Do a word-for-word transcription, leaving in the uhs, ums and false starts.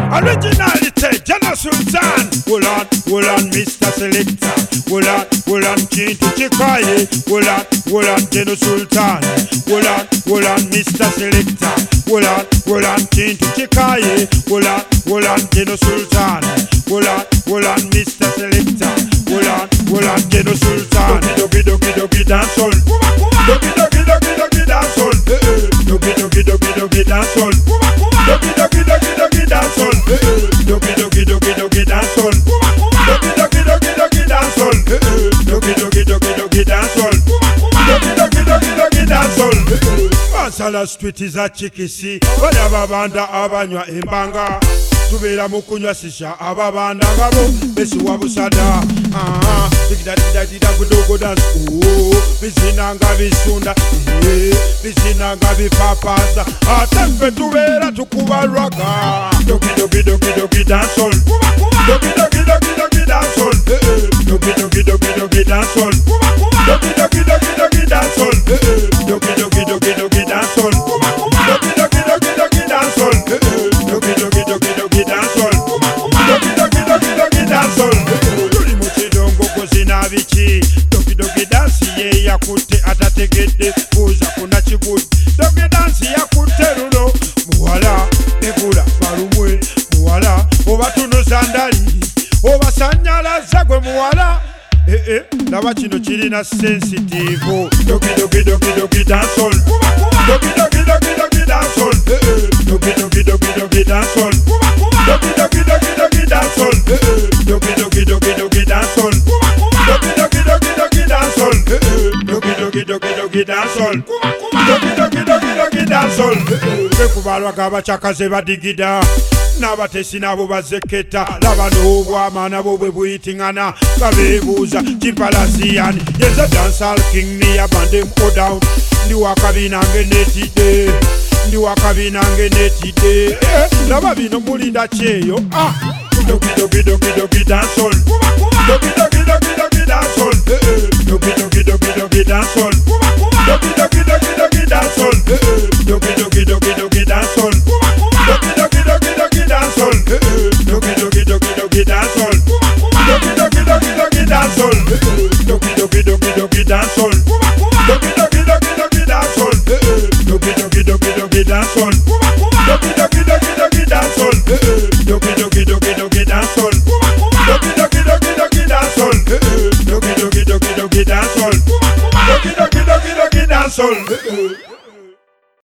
Originality, Jana Sultan. Hold on, hold on, Mister Selector. Hold on, hold on, King to Chikaye. Hold on, hold on, Jana Sultan. Hold on, hold on, Mister Selector. Hold on, hold on, King to Chikaye. Hold on, hold on, Jana Sultan. Hold on, hold on, Mister Selector. Hold on, hold on, Jana Sultan. Dogi dogi dogi dancehall. Dogi dogi dogi dogi dancehall. Dogi dogi dogi dogi dancehall. Dogi dogi dogi dogi dancehall. Dogi dogi dogi dogi dancehall. Dogi dogi dogi dogi dancehall. Dogi dogi dogi dogi dancehall. Dogi dogi dogi dogi dancehall. Masala street is a chikisi. Wala babanda abanywa embanga. Tubera mukunywa shisha ababanda ngabo besi wabusada. Ah, digida digida digida gudogo dance. Oh, bizina ngabisunda. Eh, bizina ngabipapaza. Atempe tubera tukubarwaga. Dogi dogi dogi dogi dancehall. Dogi dogi dogi dogi dancehall. Dogi dogi dogi dogi dancehall. Dogi dogi dogi dogi dancehall. Dogi dogi dogi dogi dancehall. Dogi dogi dogi dogi dancehall. Dogi dogi dogi dogi dancehall. Dogi dogi dogi dogi dancehall. Tuli mu kidongo kuzina biki. Dogi dogi dance ye yakutte atategedde buuza kuna kigudde. Dogi dance yakutte luno muwala negula balumwe muwala oba tunuza ndali oba sannyalaza gwe muwala. Eh eh, laba kino kirina sensitive. Dogi dogi dogi dogi dancehall. Dogi dogi dogi dogi dancehall. Dogi dogi dogi dogi dancehall. Dogi dogi dogi dogi dancehall. Dogi dogi dogi dogi dancehall. Dogi dogi dogi dogi dancehall. Dogi dogi dogi dogi dancehall. Dogi dogi dogi dogi dancehall. Bekubalwa gabachakaze badigida. N'abatesi nabo bazeketa laba n'obwama nabo bwe buyitingana nga beebuuza kimpalasiyani yeza dancehall king ni yabande mko down ndi wakabina ngenetide ndi wakabina ngenetide laba bino mulinda kyeyo. Ah, dogi dogi dogi dogi dancehall. Dogi dogi dogi dogi dancehall. Dogi dogi dogi dogi dancehall. Dogi dogi dogi dogi dancehall. Dogi dogi dogi dogi dancehall. Dogi dogi dogi dogi dancehall. Dogi dogi dogi dogi dancehall. Dogi dogi dogi dogi dancehall. Dogi dogi dogi dogi dancehall. Dogi dogi dogi dogi dancehall. Dogi dogi dogi dogi dancehall. Dogi dogi dogi dogi dancehall. Dogi dogi dogi dogi dancehall. Dogi dogi dogi dogi dancehall. Dogi dogi dogi dogi dancehall. Dogi dogi dogi dogi dancehall.